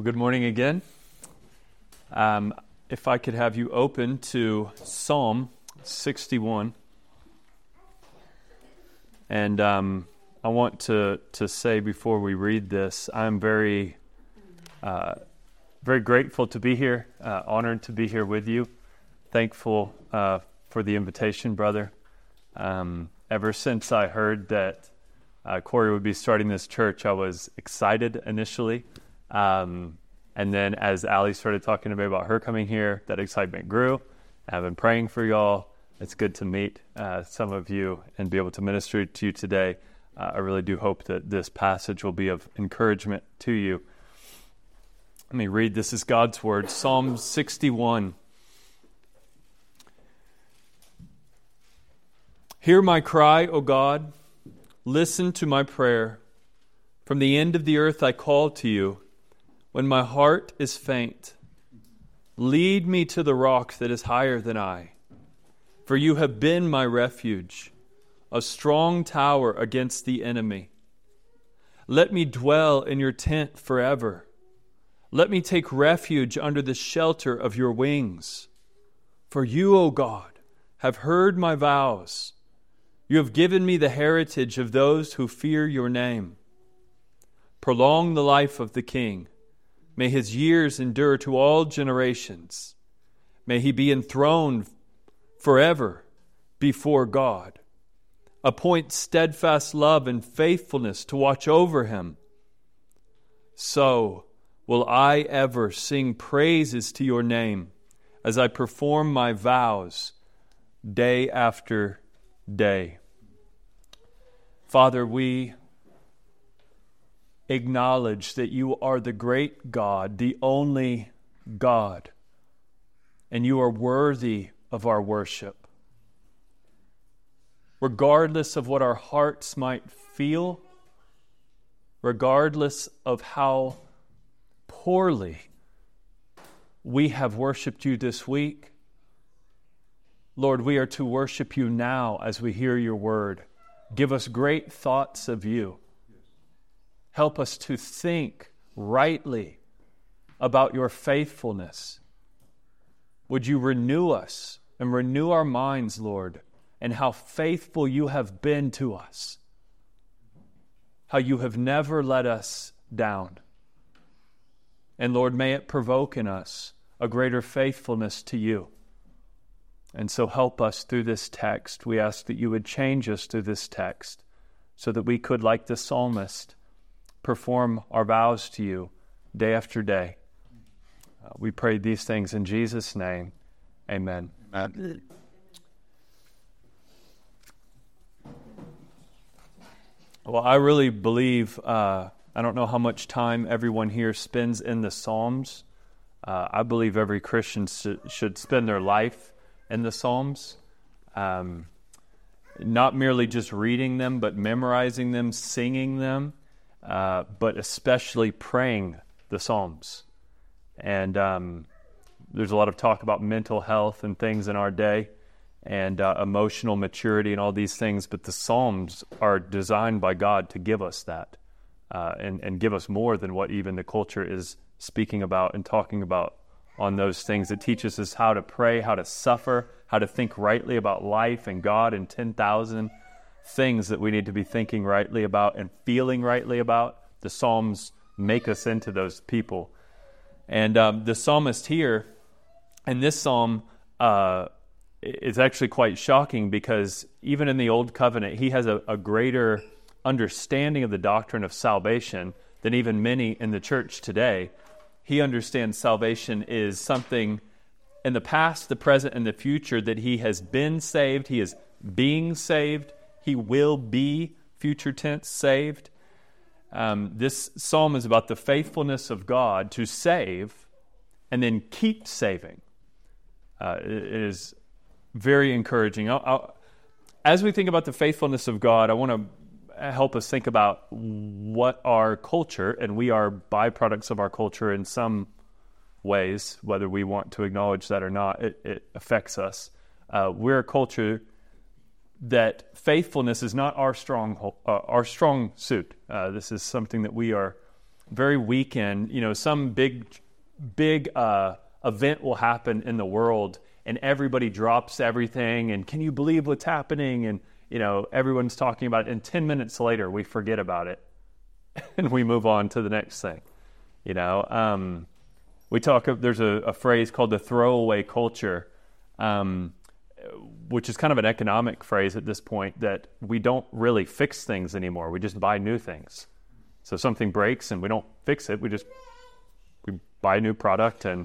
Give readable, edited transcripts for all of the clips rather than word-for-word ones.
Well, good morning again. If I could have you open to Psalm 61. And I want to say before we read this, I'm very grateful to be here, honored to be here with you, thankful for the invitation, brother. Ever since I heard that Corey would be starting this church, I was excited initially. And then as Allie started talking to me about her coming here, that excitement grew. I've been praying for y'all. It's good to meet some of you and be able to minister to you today. I really do hope that this passage will be of encouragement to you. Let me read. This is God's Word, Psalm 61. Hear my cry, O God. Listen to my prayer. From the end of the earth I call to you. When my heart is faint, lead me to the rock that is higher than I. For you have been my refuge, a strong tower against the enemy. Let me dwell in your tent forever. Let me take refuge under the shelter of your wings. For you, O God, have heard my vows. You have given me the heritage of those who fear your name. Prolong the life of the king. May his years endure to all generations. May he be enthroned forever before God. Appoint steadfast love and faithfulness to watch over him. So will I ever sing praises to your name as I perform my vows day after day. Father, we acknowledge that you are the great God, the only God, and you are worthy of our worship. Regardless of what our hearts might feel, regardless of how poorly we have worshiped you this week, Lord, we are to worship you now as we hear your word. Give us great thoughts of you. Help us to think rightly about your faithfulness. Would you renew us and renew our minds, Lord, and how faithful you have been to us, how you have never let us down. And Lord, may it provoke in us a greater faithfulness to you. And so help us through this text. We ask that you would change us through this text so that we could, like the psalmist, perform our vows to you day after day. We pray these things in Jesus' name. Amen. Amen. Well, I really believe, I don't know how much time everyone here spends in the Psalms. I believe every Christian should spend their life in the Psalms. Not merely just reading them, but memorizing them, singing them. But especially praying the Psalms. And there's a lot of talk about mental health and things in our day, and emotional maturity and all these things, but the Psalms are designed by God to give us that, and give us more than what even the culture is speaking about and talking about on those things. It teaches us how to pray, how to suffer, how to think rightly about life and God, and 10,000 things that we need to be thinking rightly about and feeling rightly about. The Psalms make us into those people. And the psalmist here, in this psalm, is actually quite shocking because even in the Old Covenant, he has a greater understanding of the doctrine of salvation than even many in the church today. He understands salvation is something in the past, the present, and the future, that he has been saved, he is being saved, he will be, future tense, saved. This psalm is about the faithfulness of God to save and then keep saving. It is very encouraging. As we think about the faithfulness of God, I want to help us think about what our culture, and we are byproducts of our culture in some ways, whether we want to acknowledge that or not, it affects us. We're a culture that faithfulness is not our strong suit. This is something that we are very weekend, some big event will happen in the world, and everybody drops everything, and can you believe what's happening? And, everyone's talking about it, and 10 minutes later, we forget about it, and we move on to the next thing. There's a phrase called the throwaway culture, which is kind of an economic phrase at this point, that we don't really fix things anymore. We just buy new things. So something breaks and we don't fix it. We buy a new product, and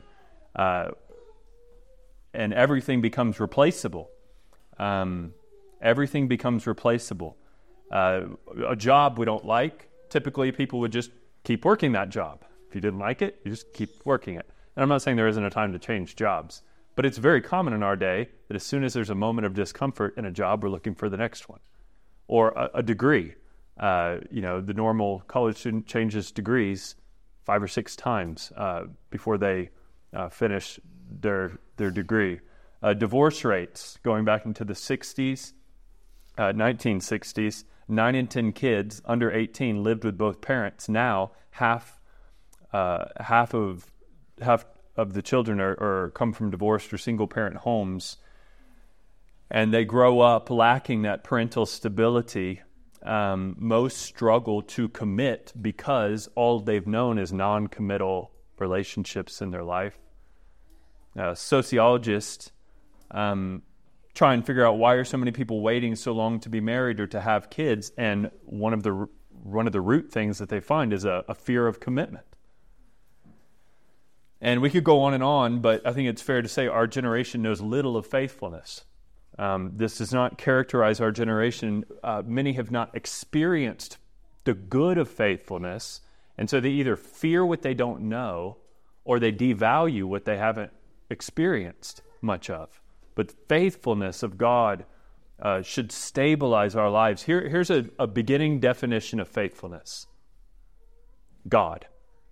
everything becomes replaceable. Everything becomes replaceable. A job we don't like, typically people would just keep working that job. If you didn't like it, you just keep working it. And I'm not saying there isn't a time to change jobs, but it's very common in our day that as soon as there's a moment of discomfort in a job, we're looking for the next one. Or a degree. The normal college student changes degrees 5 or 6 times before they finish their degree. Divorce rates, going back into the 60s, 1960s, 9 in 10 kids under 18 lived with both parents. Now, half of the children are come from divorced or single-parent homes, and they grow up lacking that parental stability. Most struggle to commit because all they've known is non-committal relationships in their life. Sociologists try and figure out why are so many people waiting so long to be married or to have kids, and one of the root things that they find is a fear of commitment. And we could go on, but I think it's fair to say our generation knows little of faithfulness. This does not characterize our generation. Many have not experienced the good of faithfulness, and so they either fear what they don't know or they devalue what they haven't experienced much of. But faithfulness of God should stabilize our lives. Here's a beginning definition of faithfulness. God.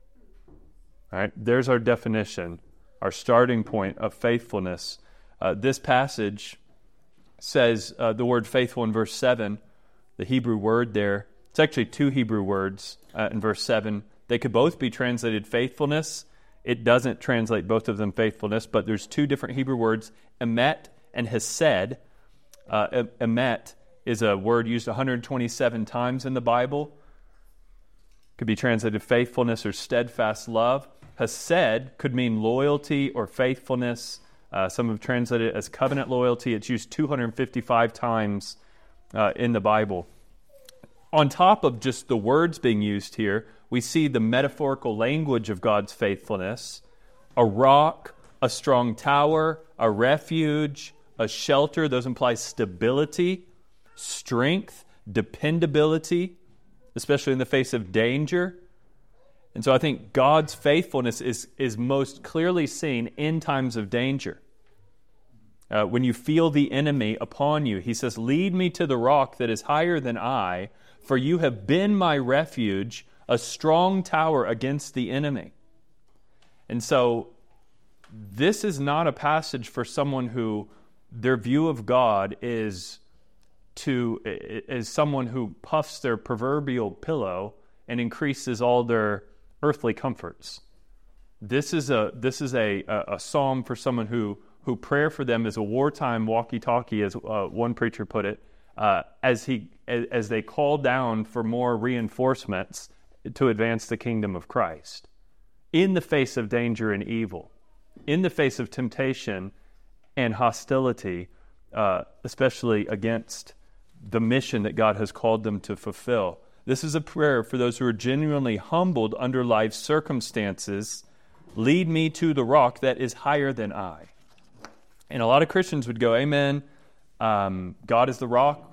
All right, there's our definition, our starting point of faithfulness. This passage says the word faithful in verse 7, the Hebrew word there. It's actually 2 Hebrew words in verse 7. They could both be translated faithfulness. It doesn't translate both of them faithfulness, but there's 2 different Hebrew words, emet and hesed. Emet is a word used 127 times in the Bible. Could be translated faithfulness or steadfast love. Hesed could mean loyalty or faithfulness. Some have translated it as covenant loyalty. It's used 255 times in the Bible. On top of just the words being used here, we see the metaphorical language of God's faithfulness. A rock, a strong tower, a refuge, a shelter. Those imply stability, strength, dependability, especially in the face of danger. And so I think God's faithfulness is most clearly seen in times of danger. When you feel the enemy upon you, he says, "Lead me to the rock that is higher than I, for you have been my refuge, a strong tower against the enemy." And so this is not a passage for someone who their view of God is someone who puffs their proverbial pillow and increases all their earthly comforts. This is a psalm for someone who prayer for them is a wartime walkie-talkie, as one preacher put it, as they call down for more reinforcements to advance the kingdom of Christ. In the face of danger and evil, in the face of temptation and hostility, especially against the mission that God has called them to fulfill. This is a prayer for those who are genuinely humbled under life's circumstances. Lead me to the rock that is higher than I. And a lot of Christians would go, amen, God is the rock.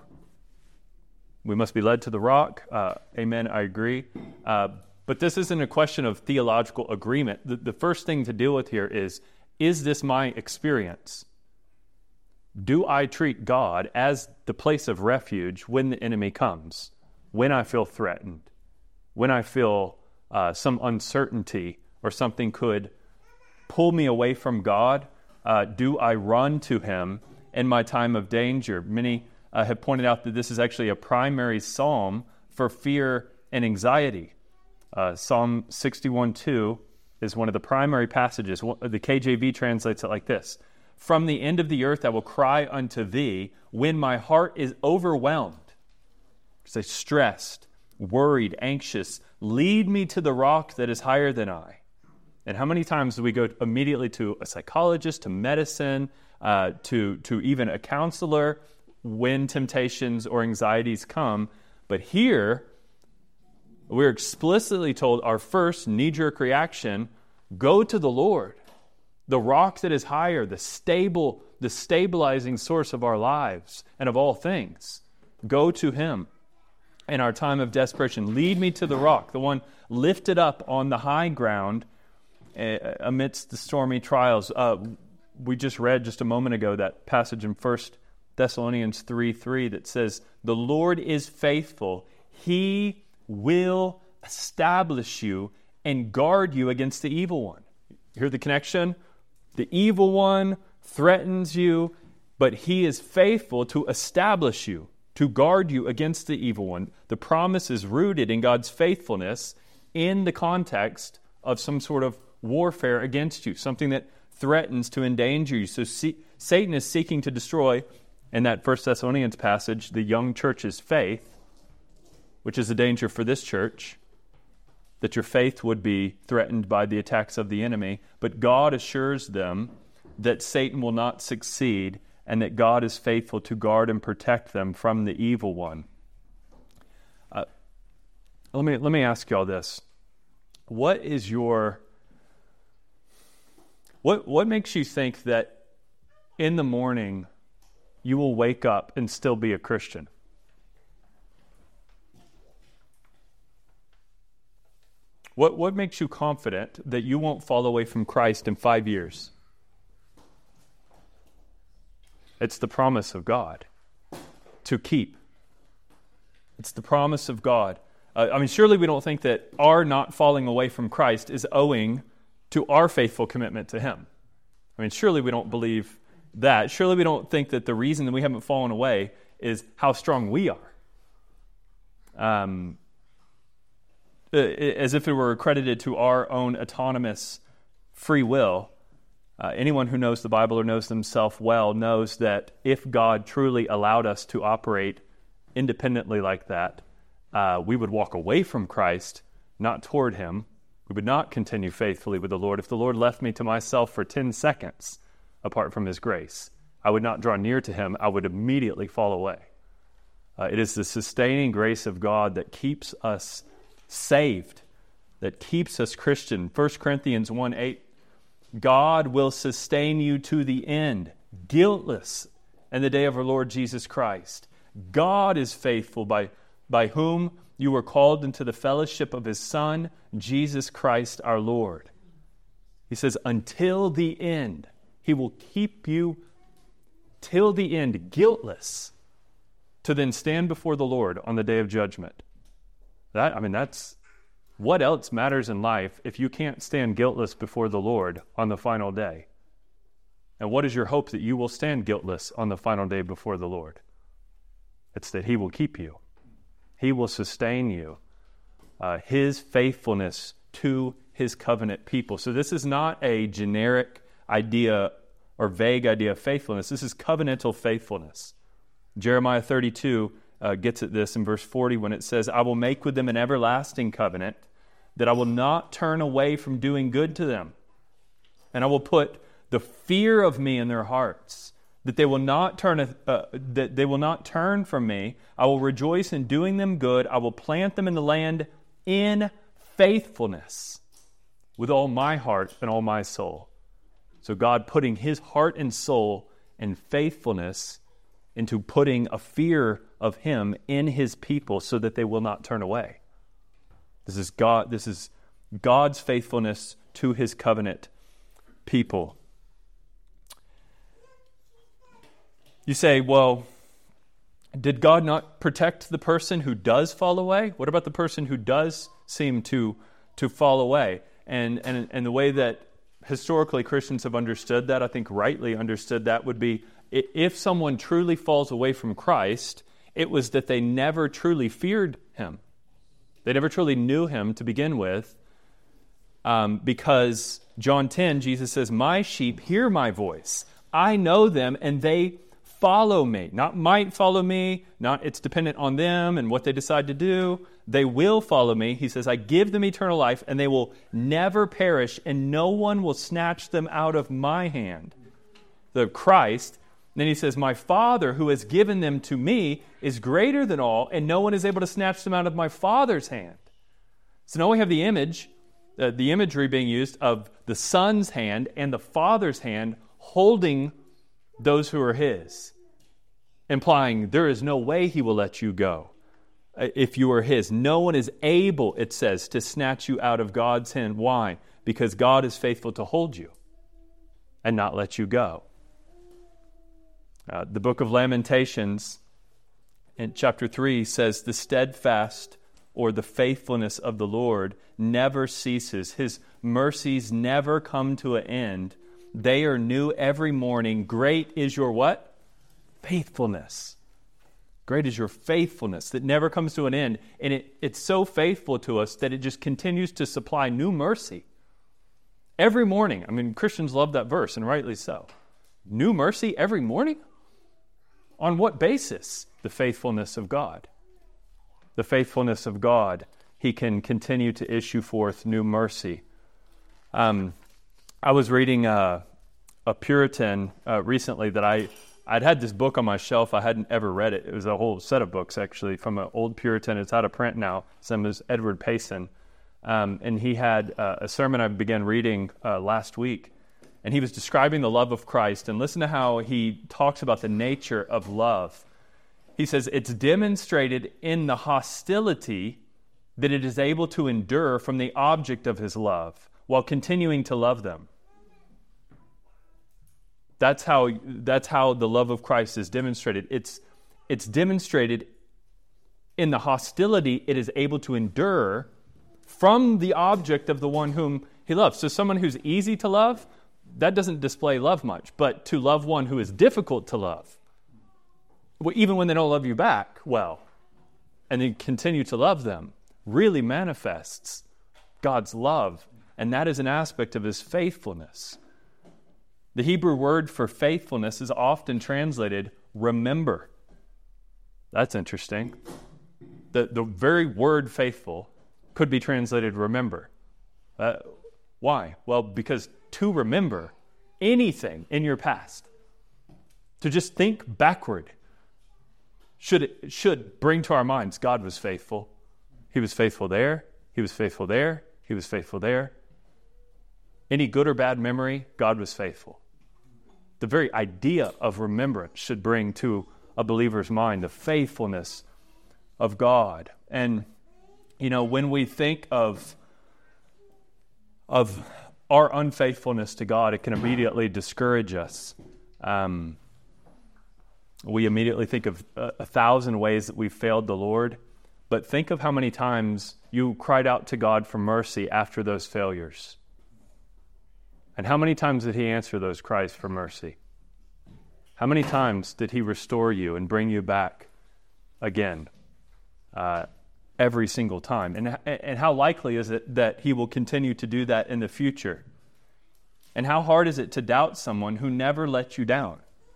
We must be led to the rock. Amen, I agree. But this isn't a question of theological agreement. The first thing to deal with here is this my experience? Do I treat God as the place of refuge when the enemy comes? When I feel threatened? When I feel some uncertainty or something could pull me away from God? Do I run to Him in my time of danger? Many have pointed out that this is actually a primary psalm for fear and anxiety. Psalm 61:2 is one of the primary passages. The KJV translates it like this: "From the end of the earth I will cry unto thee when my heart is overwhelmed." Say, stressed, worried, anxious. Lead me to the rock that is higher than I. And how many times do we go immediately to a psychologist, to medicine, to even a counselor when temptations or anxieties come? But here, we're explicitly told our first knee-jerk reaction, go to the Lord, the rock that is higher, the stabilizing source of our lives and of all things. Go to Him in our time of desperation. Lead me to the rock, the one lifted up on the high ground amidst the stormy trials. We just read just a moment ago that passage in 1 Thessalonians 3:3 that says, "The Lord is faithful. He will establish you and guard you against the evil one." You hear the connection? The evil one threatens you, but He is faithful to establish you, to guard you against the evil one. The promise is rooted in God's faithfulness in the context of some sort of warfare against you, something that threatens to endanger you. So Satan is seeking to destroy, in that 1 Thessalonians passage, the young church's faith, which is a danger for this church, that your faith would be threatened by the attacks of the enemy. But God assures them that Satan will not succeed and that God is faithful to guard and protect them from the evil one. Let me ask y'all this. What makes you think that in the morning you will wake up and still be a Christian? What makes you confident that you won't fall away from Christ in 5 years? It's the promise of God to keep. It's the promise of God. Surely we don't think that our not falling away from Christ is owing to our faithful commitment to Him. Surely we don't believe that. Surely we don't think that the reason that we haven't fallen away is how strong we are. As if it were accredited to our own autonomous free will. Anyone who knows the Bible or knows themselves well knows that if God truly allowed us to operate independently like that, we would walk away from Christ, not toward Him. We would not continue faithfully with the Lord. If the Lord left me to myself for 10 seconds apart from His grace, I would not draw near to Him. I would immediately fall away. It is the sustaining grace of God that keeps us saved, that keeps us Christian. 1 Corinthians 1:8, God will sustain you to the end, guiltless in the day of our Lord Jesus Christ. God is faithful by whom you were called into the fellowship of His Son, Jesus Christ our Lord. He says, until the end, He will keep you till the end, guiltless, to then stand before the Lord on the day of judgment. That's what else matters in life if you can't stand guiltless before the Lord on the final day? And what is your hope that you will stand guiltless on the final day before the Lord? It's that He will keep you. He will sustain you. His faithfulness to His covenant people. So this is not a generic idea or vague idea of faithfulness. This is covenantal faithfulness. Jeremiah 32 gets at this in verse 40 when it says, I will make with them an everlasting covenant, that I will not turn away from doing good to them. And I will put the fear of me in their hearts, that they will not turn from me. I will rejoice in doing them good. I will plant them in the land in faithfulness with all my heart and all my soul. So God putting His heart and soul and faithfulness into putting a fear of Him in His people so that they will not turn away. This is God's faithfulness to His covenant people. You say, well, did God not protect the person who does fall away? What about the person who does seem to fall away? And the way that historically Christians have understood that, I think rightly understood that, would be if someone truly falls away from Christ, it was that they never truly feared Him. They never truly knew him to begin with, because John 10, Jesus says, my sheep hear my voice. I know them and they follow me. Not might follow me, not it's dependent on them and what they decide to do. They will follow me. He says, I give them eternal life and they will never perish and no one will snatch them out of my hand. The Christ. And then he says, my Father who has given them to me is greater than all and no one is able to snatch them out of my Father's hand. So now we have the imagery being used of the Son's hand and the Father's hand holding those who are his, implying there is no way he will let you go if you are his. No one is able, it says, to snatch you out of God's hand. Why? Because God is faithful to hold you and not let you go. The book of Lamentations in chapter 3 says, the steadfast or the faithfulness of the Lord never ceases. His mercies never come to an end. They are new every morning. Great is your what? Faithfulness. Great is your faithfulness that never comes to an end. And it's so faithful to us that it just continues to supply new mercy. Every morning. I mean, Christians love that verse, and rightly so. New mercy every morning? On what basis? The faithfulness of God. The faithfulness of God. He can continue to issue forth new mercy. I was reading a Puritan recently that I'd had this book on my shelf. I hadn't ever read it. It was a whole set of books, actually, from an old Puritan. It's out of print now. His name is Edward Payson. And he had a sermon I began reading last week. And he was describing the love of Christ. And listen to how he talks about the nature of love. He says, it's demonstrated in the hostility that it is able to endure from the object of his love while continuing to love them. That's how the love of Christ is demonstrated. It's demonstrated in the hostility it is able to endure from the object of the one whom he loves. So someone who's easy to love, that doesn't display love much. But to love one who is difficult to love, even when they don't love you back well, and then continue to love them, really manifests God's love. And that is an aspect of his faithfulness. The Hebrew word for faithfulness is often translated remember. That's interesting. The very word faithful could be translated remember. Why? Well, because to remember anything in your past, to just think backward, should bring to our minds God was faithful. He was faithful there. He was faithful there. He was faithful there. Any good or bad memory, God was faithful. The very idea of remembrance should bring to a believer's mind the faithfulness of God. And, when we think of our unfaithfulness to God, it can immediately discourage us. We immediately think of 1,000 ways that we've failed the Lord. But think of how many times you cried out to God for mercy after those failures. And how many times did he answer those cries for mercy? How many times did he restore you and bring you back again? Every single time. And how likely is it that he will continue to do that in the future? And how hard is it to doubt someone who never let you down?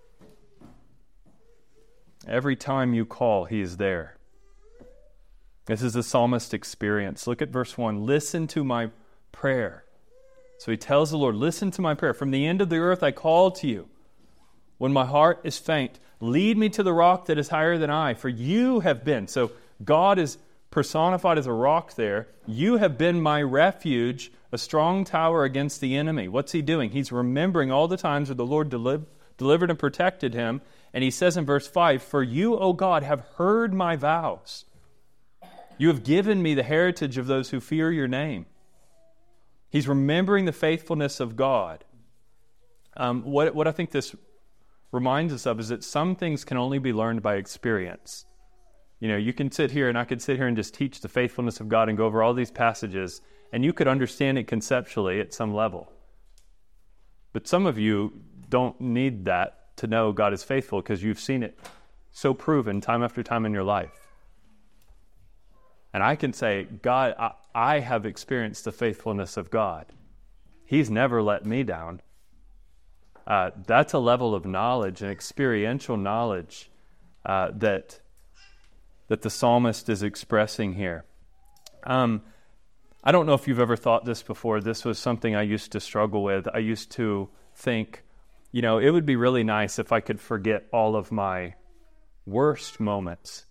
Every time you call, he is there. This is the psalmist's experience. Look at verse 1. Listen to my prayer. So he tells the Lord, listen to my prayer. From the end of the earth I call to you. When my heart is faint, lead me to the rock that is higher than I, for you have been. So God is personified as a rock there. You have been my refuge, a strong tower against the enemy. What's he doing? He's remembering all the times where the Lord delivered and protected him. And he says in verse 5, for you, O God, have heard my vows. You have given me the heritage of those who fear your name. He's remembering the faithfulness of God. What I think this reminds us of is that some things can only be learned by experience. You can sit here and I could sit here and just teach the faithfulness of God and go over all these passages, and you could understand it conceptually at some level. But some of you don't need that to know God is faithful because you've seen it so proven time after time in your life. And I can say, God, I have experienced the faithfulness of God. He's never let me down. That's a level of knowledge, an experiential knowledge that the psalmist is expressing here. I don't know if you've ever thought this before. This was something I used to struggle with. I used to think, it would be really nice if I could forget all of my worst moments.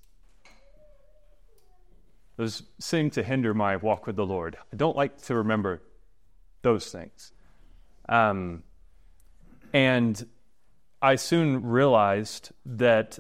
Those seem to hinder my walk with the Lord. I don't like to remember those things. And I soon realized that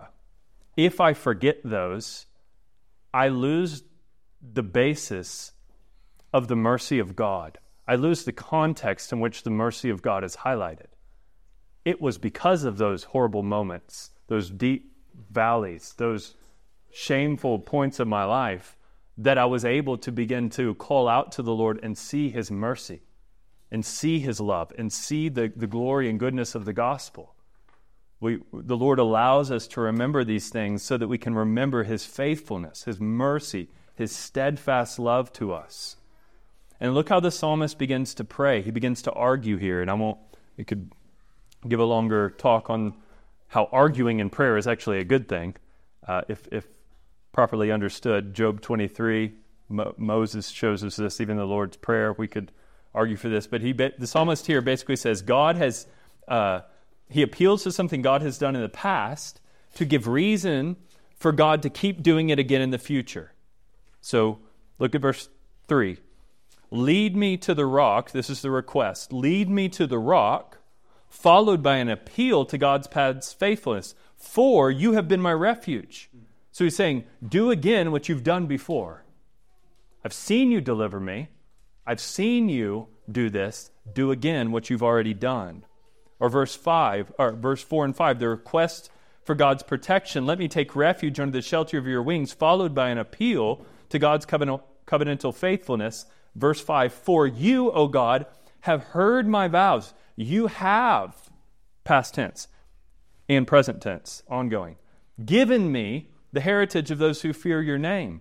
if I forget those, I lose the basis of the mercy of God. I lose the context in which the mercy of God is highlighted. It was because of those horrible moments, those deep valleys, those shameful points of my life, that I was able to begin to call out to the Lord and see His mercy, and see His love, and see the glory and goodness of the gospel. The Lord allows us to remember these things so that we can remember His faithfulness, His mercy, His steadfast love to us. And look how the psalmist begins to pray. He begins to argue here, and we could give a longer talk on how arguing in prayer is actually a good thing, if properly understood. Job 23, Moses shows us this, even the Lord's Prayer. We could argue for this, but the psalmist here basically says God has, he appeals to something God has done in the past to give reason for God to keep doing it again in the future. So look at verse 3. Lead me to the rock, this is the request, lead me to the rock, followed by an appeal to God's past faithfulness, for you have been my refuge. So he's saying, do again what you've done before. I've seen you deliver me. I've seen you do this. Do again what you've already done. Or verse 4 and 5, the request for God's protection. Let me take refuge under the shelter of your wings, followed by an appeal to God's covenantal faithfulness. Verse 5, for you, O God, have heard my vows. You have, past tense and present tense, ongoing, given me the heritage of those who fear your name.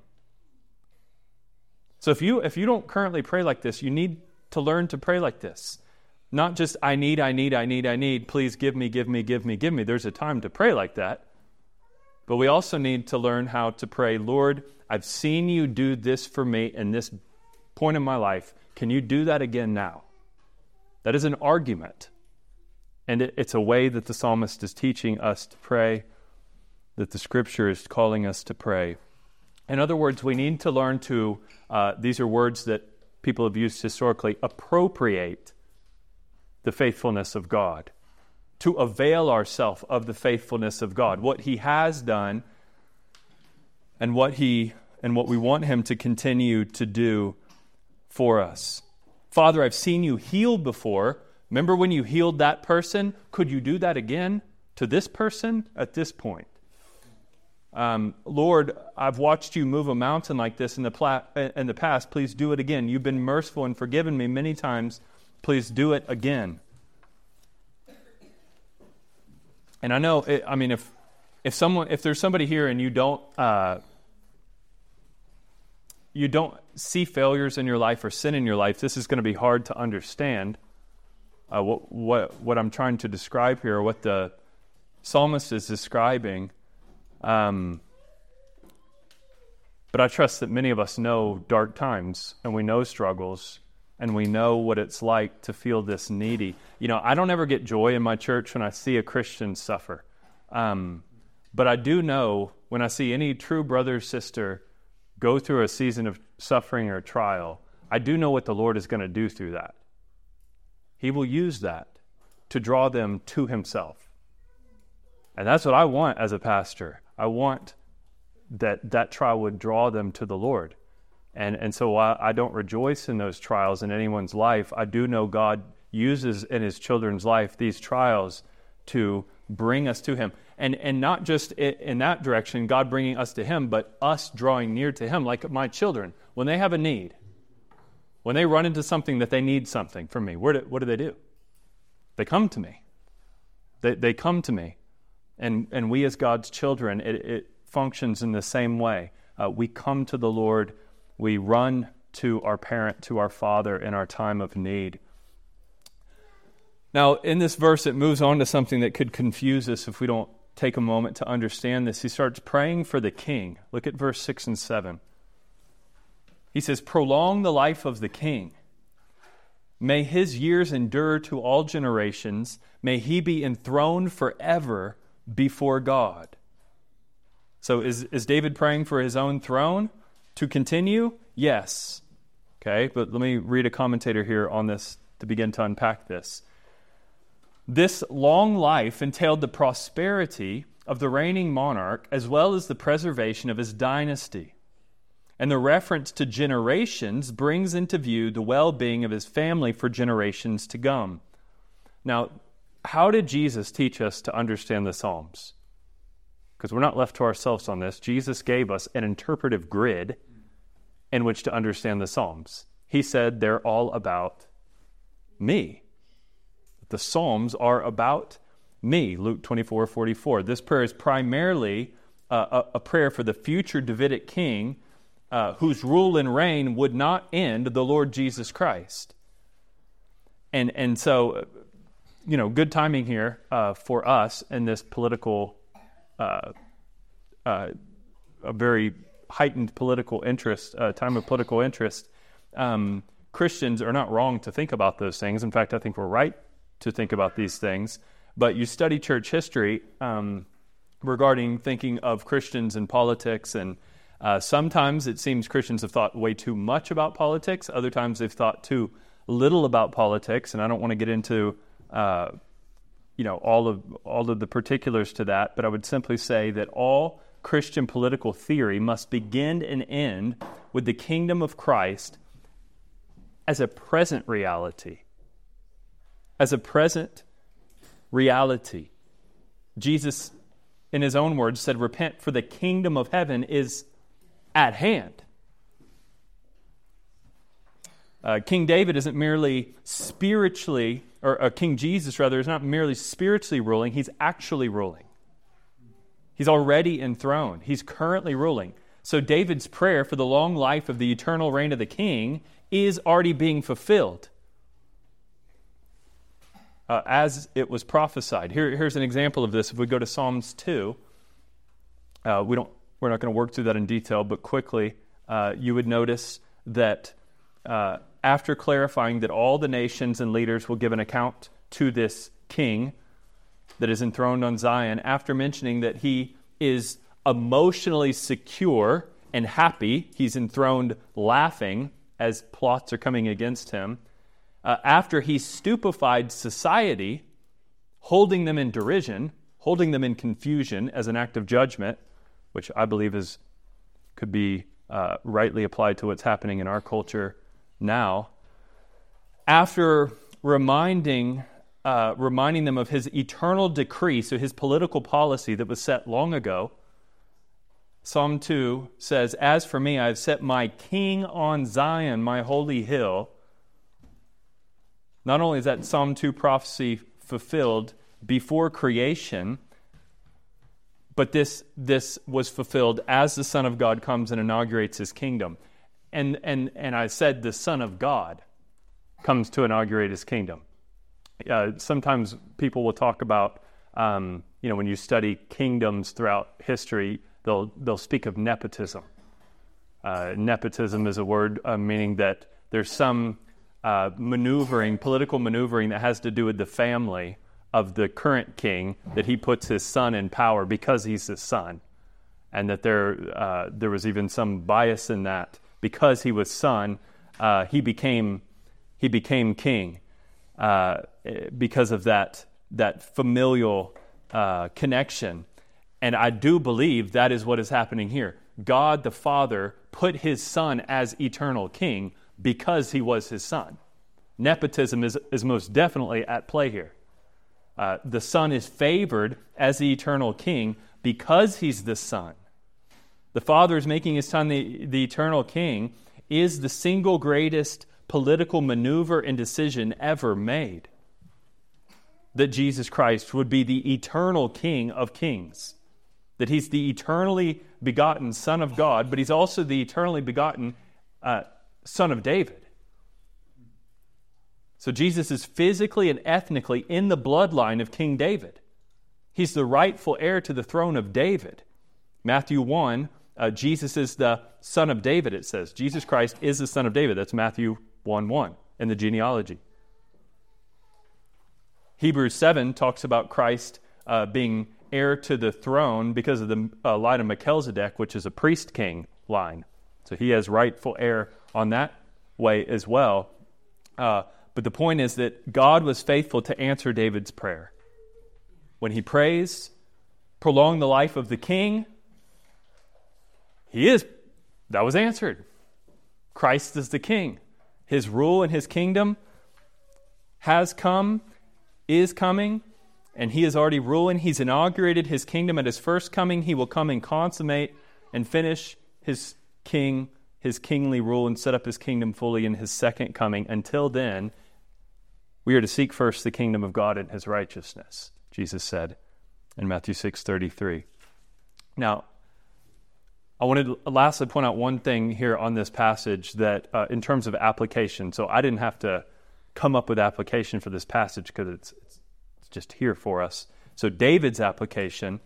So if you don't currently pray like this, you need to learn to pray like this. Not just, I need, please give me. There's a time to pray like that. But we also need to learn how to pray, Lord, I've seen you do this for me in this point in my life. Can you do that again now? That is an argument. And it's a way that the psalmist is teaching us to pray, that the Scripture is calling us to pray. In other words, we need to learn to, these are words that people have used historically, appropriate the faithfulness of God, to avail ourselves of the faithfulness of God, what He has done and what we want Him to continue to do for us. Father, I've seen you healed before. Remember when you healed that person? Could you do that again to this person at this point? Lord, I've watched you move a mountain like this in the past. Please do it again. You've been merciful and forgiven me many times. Please do it again. And I know, if there's somebody here and you don't see failures in your life or sin in your life, this is going to be hard to understand. What I'm trying to describe here, what the psalmist is describing. But I trust that many of us know dark times, and we know struggles, and we know what it's like to feel this needy. I don't ever get joy in my church when I see a Christian suffer. But I do know when I see any true brother or sister go through a season of suffering or trial, I do know what the Lord is going to do through that. He will use that to draw them to Himself. And that's what I want as a pastor. I want that trial would draw them to the Lord. And so while I don't rejoice in those trials in anyone's life, I do know God uses in His children's life these trials to bring us to Him. And not just in that direction, God bringing us to Him, but us drawing near to Him, like my children. When they have a need, when they run into something that they need something from me, what do they do? They come to me. They come to me. And we as God's children, it functions in the same way. we come to the Lord, we run to our parent, to our Father in our time of need. Now, in this verse, it moves on to something that could confuse us if we don't take a moment to understand this. He starts praying for the king. Look at verse 6 and 7. He says, "Prolong the life of the king. May his years endure to all generations. May he be enthroned forever before God." So is David praying for his own throne to continue? Yes. Okay, but let me read a commentator here on this to begin to unpack this. This long life entailed the prosperity of the reigning monarch as well as the preservation of his dynasty. And the reference to generations brings into view the well-being of his family for generations to come. Now, how did Jesus teach us to understand the Psalms? Because we're not left to ourselves on this. Jesus gave us an interpretive grid in which to understand the Psalms. He said they're all about me. The Psalms are about me, Luke 24:44. This prayer is primarily a prayer for the future Davidic king whose rule and reign would not end the Lord Jesus Christ. And so, good timing here for us in this political, a very heightened political interest, time of political interest. Christians are not wrong to think about those things. In fact, I think we're right to think about these things. But you study church history regarding thinking of Christians and politics, and sometimes it seems Christians have thought way too much about politics. Other times they've thought too little about politics, and I don't want to get into all of the particulars to that. But I would simply say that all Christian political theory must begin and end with the kingdom of Christ as a present reality. As a present reality. Jesus, in his own words, said, "Repent, for the kingdom of heaven is at hand." King David isn't merely spiritually, or King Jesus, rather, is not merely spiritually ruling, he's actually ruling. He's already enthroned. He's currently ruling. So David's prayer for the long life of the eternal reign of the king is already being fulfilled. As it was prophesied. Here's an example of this. If we go to Psalms 2, we're not going to work through that in detail, but quickly, you would notice that after clarifying that all the nations and leaders will give an account to this king that is enthroned on Zion, after mentioning that he is emotionally secure and happy, he's enthroned laughing as plots are coming against him, after he stupefied society, holding them in derision, holding them in confusion as an act of judgment, which I believe could be rightly applied to what's happening in our culture now. After reminding them of his eternal decree, so his political policy that was set long ago, Psalm 2 says, "As for me, I have set my king on Zion, my holy hill." Not only is that Psalm 2 prophecy fulfilled before creation, but this was fulfilled as the Son of God comes and inaugurates his kingdom. And I said the Son of God comes to inaugurate his kingdom. Sometimes people will talk about, when you study kingdoms throughout history, they'll speak of nepotism. Nepotism is a word meaning that there's some political maneuvering that has to do with the family of the current king, that he puts his son in power because he's his son, and that there was even some bias in that. Because he was son, he became king because of that familial connection. And I do believe that is what is happening here. God the Father put his son as eternal king because he was his son. Nepotism is most definitely at play here. The son is favored as the eternal king because he's the son. The Father is making his son the eternal king is the single greatest political maneuver and decision ever made. That Jesus Christ would be the eternal King of kings. that he's the eternally begotten Son of God, but he's also the eternally begotten Son of David. So Jesus is physically and ethnically in the bloodline of King David. He's the rightful heir to the throne of David. Matthew 1, Jesus is the son of David, it says. Jesus Christ is the son of David. That's Matthew 1:1 in the genealogy. Hebrews 7 talks about Christ being heir to the throne because of the line of Melchizedek, which is a priest-king line. So he has rightful heir on that way as well. But the point is that God was faithful to answer David's prayer. When he prays, prolong the life of the king, that was answered. Christ is the king. His rule and his kingdom has come, is coming, and he is already ruling. He's inaugurated his kingdom at his first coming. He will come and consummate and finish his kingly rule and set up his kingdom fully in his second coming. Until then, we are to seek first the kingdom of God and his righteousness, Jesus said in Matthew 6:33. Now, I wanted to lastly point out one thing here on this passage that in terms of application. So I didn't have to come up with application for this passage because it's just here for us. So David's application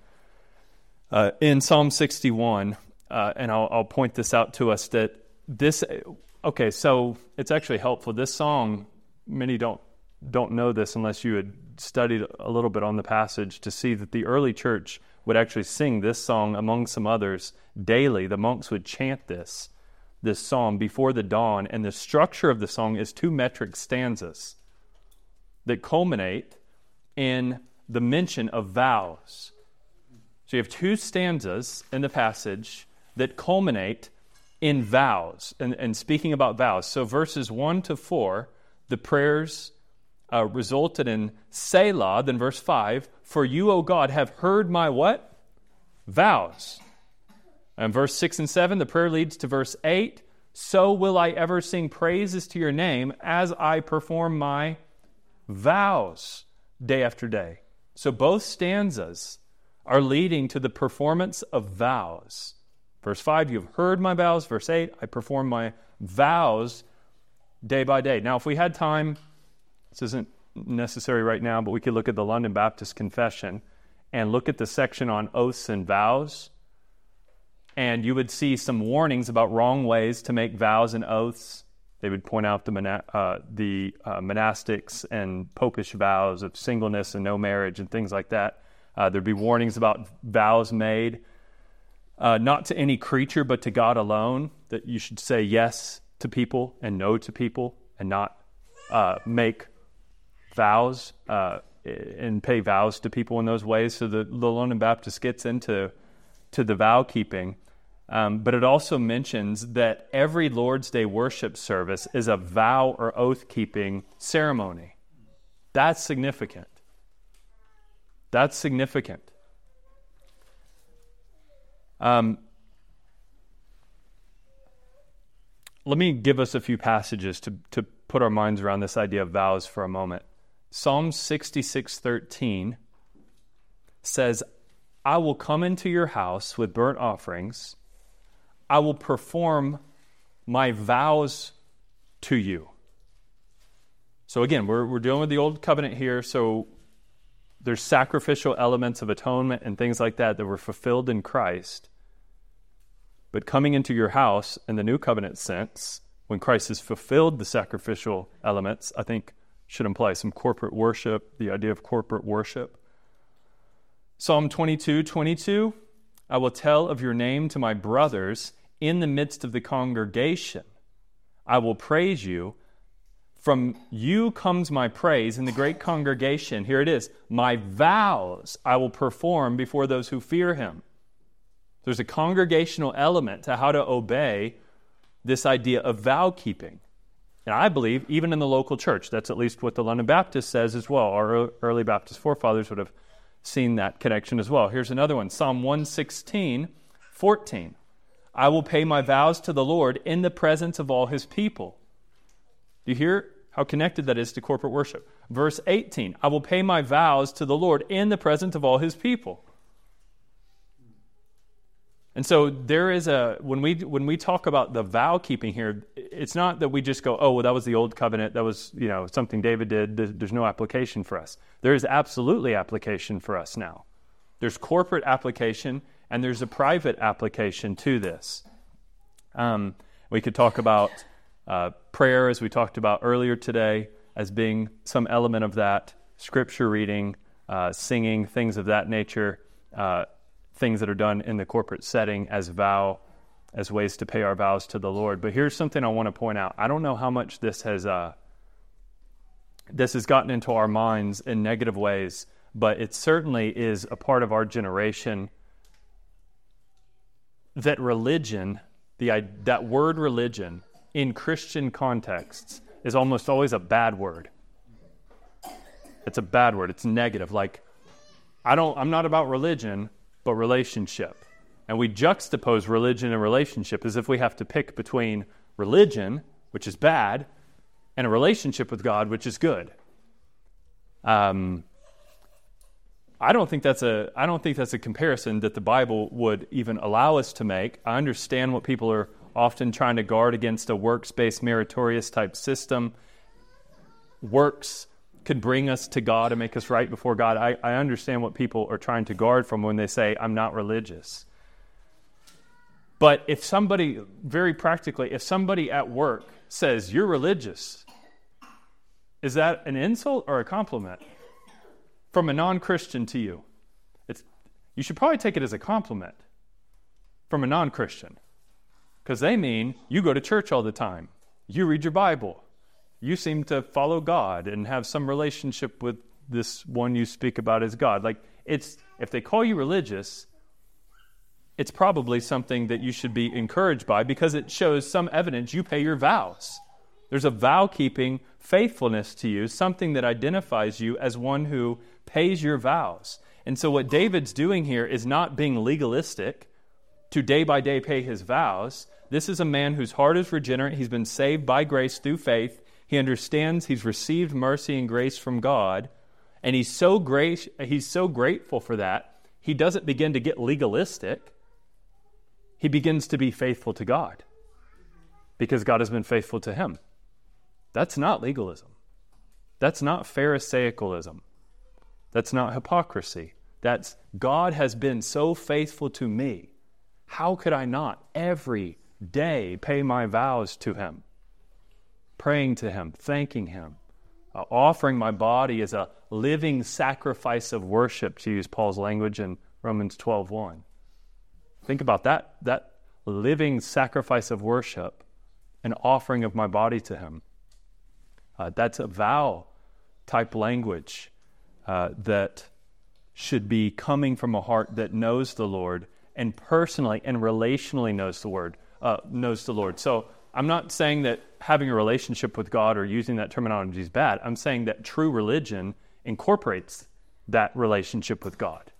in Psalm 61, and I'll point this out to us, that this, okay, so it's actually helpful. This song, many don't know this unless you had studied a little bit on the passage, to see that the early church would actually sing this song among some others daily. The monks would chant this psalm before the dawn, and the structure of the song is 2 metric stanzas that culminate in the mention of vows. So you have 2 stanzas in the passage that culminate in vows, and speaking about vows. So verses 1 to 4, the prayers resulted in Selah. Then verse 5, for you, O God, have heard my what? Vows. And verse 6 and 7, the prayer leads to verse 8, so will I ever sing praises to your name as I perform my vows day after day. So both stanzas are leading to the performance of vows. Verse 5, you have heard my vows. Verse 8, I perform my vows day by day. Now, if we had time, this isn't necessary right now, but we could look at the London Baptist Confession and look at the section on oaths and vows. And you would see some warnings about wrong ways to make vows and oaths. They would point out the monastics and popish vows of singleness and no marriage and things like that. There'd be warnings about vows made, not to any creature, but to God alone, that you should say yes to people and no to people and not make vows and pay vows to people in those ways. So the London Baptist gets into the vow keeping. But it also mentions that every Lord's Day worship service is a vow or oath-keeping ceremony. That's significant. That's significant. Let me give us a few passages to put our minds around this idea of vows for a moment. Psalm 66:13 says, I will come into your house with burnt offerings. I will perform my vows to you. So again, we're dealing with the old covenant here, so there's sacrificial elements of atonement and things like that were fulfilled in Christ. But coming into your house in the new covenant sense, when Christ has fulfilled the sacrificial elements, I think should imply some corporate worship, the idea of corporate worship. Psalm 22:22, I will tell of your name to my brothers in the midst of the congregation. I will praise you. From you comes my praise in the great congregation. Here it is. My vows I will perform before those who fear him. There's a congregational element to how to obey this idea of vow keeping. And I believe even in the local church, that's at least what the London Baptist says as well. Our early Baptist forefathers would have seen that connection as well. Here's another one. Psalm 116:14. I will pay my vows to the Lord in the presence of all his people. Do you hear how connected that is to corporate worship? Verse 18, I will pay my vows to the Lord in the presence of all his people. And so there is when we talk about the vow keeping here, it's not that we just go, oh, well, that was the old covenant, that was something David did. There's no application for us. There is absolutely application for us now. There's corporate application and there's a private application to this. We could talk about prayer, as we talked about earlier today, as being some element of that. Scripture reading, singing, things of that nature. Things that are done in the corporate setting as ways to pay our vows to the Lord. But here's something I want to point out. I don't know how much this has gotten into our minds in negative ways, but it certainly is a part of our generation that religion, that word religion in Christian contexts is almost always a bad word. It's a bad word. It's negative. Like, I'm not about religion, but relationship. And we juxtapose religion and relationship as if we have to pick between religion, which is bad, and a relationship with God, which is good. I don't think that's a comparison that the Bible would even allow us to make. I understand what people are often trying to guard against, a works-based meritorious type system. Works could bring us to God and make us right before God. I understand what people are trying to guard from when they say, I'm not religious. But if somebody, very practically, if somebody at work says, you're religious, is that an insult or a compliment from a non-Christian to you? You should probably take it as a compliment from a non-Christian, because they mean you go to church all the time, you read your Bible, you seem to follow God and have some relationship with this one you speak about as God. Like, if they call you religious, it's probably something that you should be encouraged by, because it shows some evidence you pay your vows. There's a vow-keeping faithfulness to you, something that identifies you as one who pays your vows. And so what David's doing here is not being legalistic to day by day pay his vows. This is a man whose heart is regenerate. He's been saved by grace through faith. He understands he's received mercy and grace from God, and he's so grateful for that, he doesn't begin to get legalistic. He begins to be faithful to God because God has been faithful to him. That's not legalism. That's not Pharisaicalism. That's not hypocrisy. That's God has been so faithful to me. How could I not every day pay my vows to him? Praying to him, thanking him, offering my body as a living sacrifice of worship, to use Paul's language in Romans 12:1. Think about that living sacrifice of worship, an offering of my body to him. That's a vow-type language that should be coming from a heart that knows the Lord and personally and relationally knows the Lord. So I'm not saying that having a relationship with God or using that terminology is bad. I'm saying that true religion incorporates that relationship with God.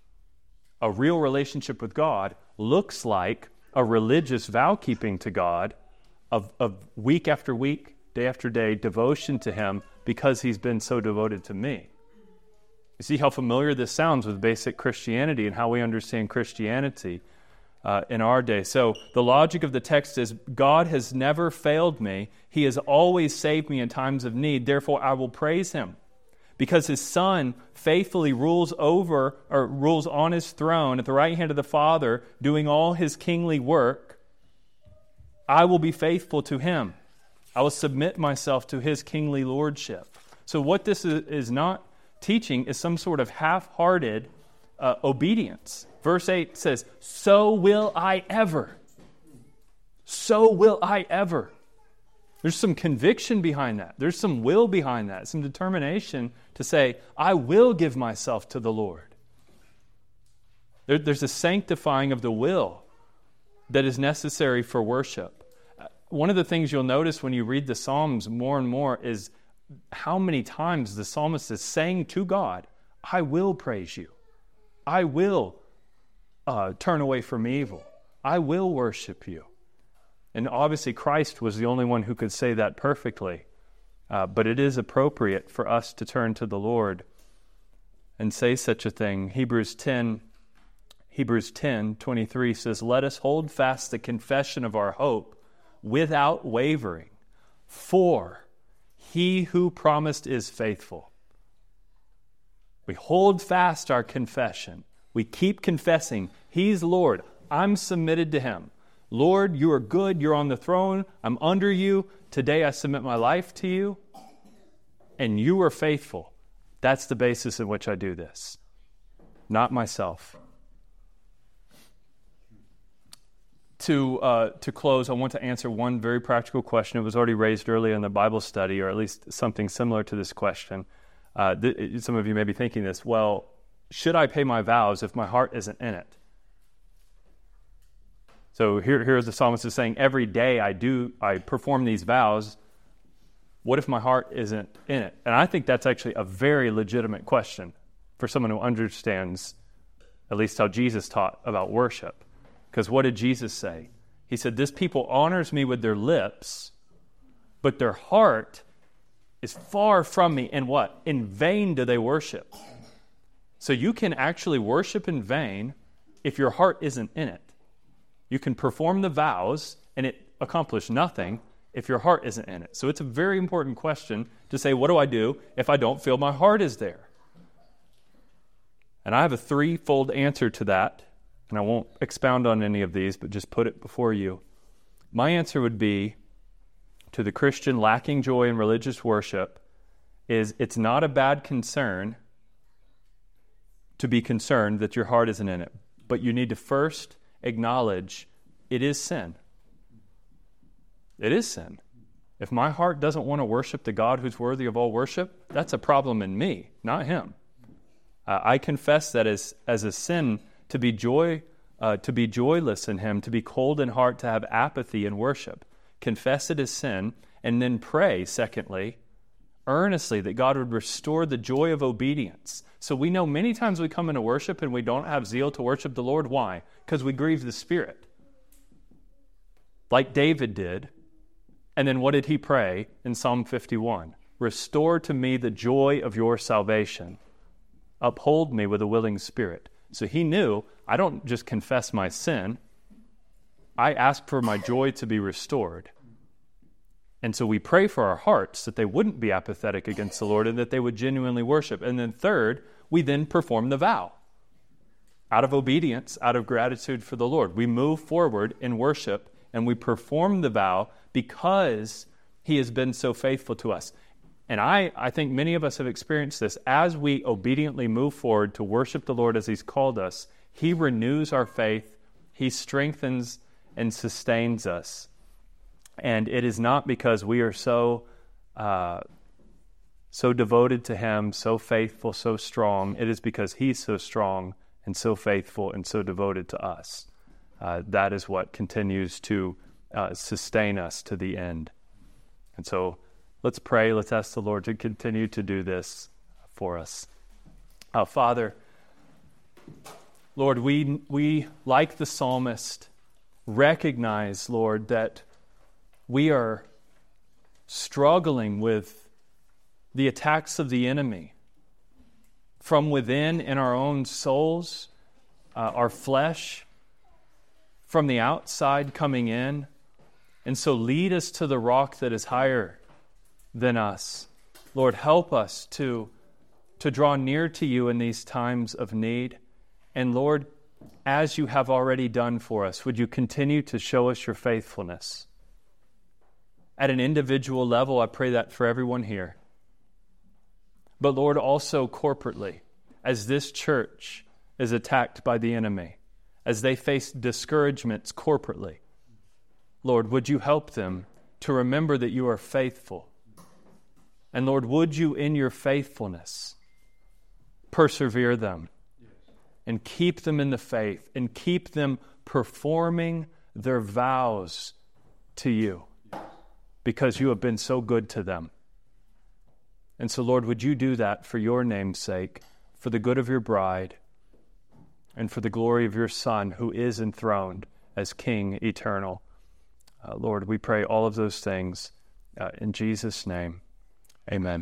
A real relationship with God looks like a religious vow-keeping to God of week after week, day after day, devotion to him because he's been so devoted to me. You see how familiar this sounds with basic Christianity and how we understand Christianity in our day. So the logic of the text is, God has never failed me. He has always saved me in times of need. Therefore, I will praise him. Because his Son faithfully rules on his throne at the right hand of the Father, doing all his kingly work, I will be faithful to him. I will submit myself to his kingly lordship. So what this is not teaching is some sort of half-hearted obedience. Verse 8 says, so will I ever. So will I ever. There's some conviction behind that. There's some will behind that. Some determination to say, I will give myself to the Lord. There's a sanctifying of the will that is necessary for worship. One of the things you'll notice when you read the Psalms more and more is how many times the psalmist is saying to God, I will praise you. I will turn away from evil. I will worship you. And obviously Christ was the only one who could say that perfectly. But it is appropriate for us to turn to the Lord and say such a thing. Hebrews 10 Hebrews 10:23 says, "Let us hold fast the confession of our hope without wavering, for he who promised is faithful." We hold fast our confession. We keep confessing, He's Lord. I'm submitted to Him. Lord, you are good. You're on the throne. I'm under you. Today I submit my life to you. And you are faithful. That's the basis in which I do this. Not myself. To close, I want to answer one very practical question. It was already raised earlier in the Bible study, or at least something similar to this question. Some of you may be thinking this, well, should I pay my vows if my heart isn't in it? So here's the psalmist is saying, every day I perform these vows. What if my heart isn't in it? And I think that's actually a very legitimate question for someone who understands at least how Jesus taught about worship. Because what did Jesus say? He said, this people honors me with their lips, but their heart is far from me. And what? In vain do they worship. So you can actually worship in vain if your heart isn't in it. You can perform the vows and it accomplish nothing if your heart isn't in it. So it's a very important question to say, what do I do if I don't feel my heart is there? And I have a threefold answer to that. And I won't expound on any of these, but just put it before you. My answer would be, to the Christian lacking joy in religious worship, is it's not a bad concern to be concerned that your heart isn't in it. But you need to first acknowledge it is sin. It is sin. If my heart doesn't want to worship the God who's worthy of all worship, that's a problem in me, not Him. I confess that as a sin to be joyless in Him, to be cold in heart, to have apathy in worship. Confess it as sin, and then pray, secondly, earnestly that God would restore the joy of obedience. So we know many times we come into worship and we don't have zeal to worship the Lord. Why? Because we grieve the Spirit. Like David did. And then what did he pray in Psalm 51? Restore to me the joy of your salvation. Uphold me with a willing spirit. So he knew, I don't just confess my sin, I ask for my joy to be restored. And so we pray for our hearts that they wouldn't be apathetic against the Lord and that they would genuinely worship. And then third, we then perform the vow. Out of obedience, out of gratitude for the Lord. We move forward in worship and we perform the vow because He has been so faithful to us. And I think many of us have experienced this. As we obediently move forward to worship the Lord as He's called us, He renews our faith, He strengthens and sustains us. And it is not because we are so devoted to Him, so faithful, so strong. It is because He's so strong and so faithful and so devoted to us. That is what continues to sustain us to the end. And so let's pray. Let's ask the Lord to continue to do this for us. Father, Lord, we, like the psalmist, recognize, Lord, that we are struggling with the attacks of the enemy from within in our own souls, our flesh, from the outside coming in. And so lead us to the rock that is higher than us. Lord, help us to draw near to You in these times of need. And Lord, as You have already done for us, would You continue to show us Your faithfulness? At an individual level, I pray that for everyone here. But Lord, also corporately, as this church is attacked by the enemy, as they face discouragements corporately, Lord, would You help them to remember that You are faithful? And Lord, would You in Your faithfulness persevere them and keep them in the faith and keep them performing their vows to You because You have been so good to them. And so, Lord, would You do that for Your name's sake, for the good of Your bride, and for the glory of Your Son, who is enthroned as King eternal. Lord, we pray all of those things in Jesus' name. Amen.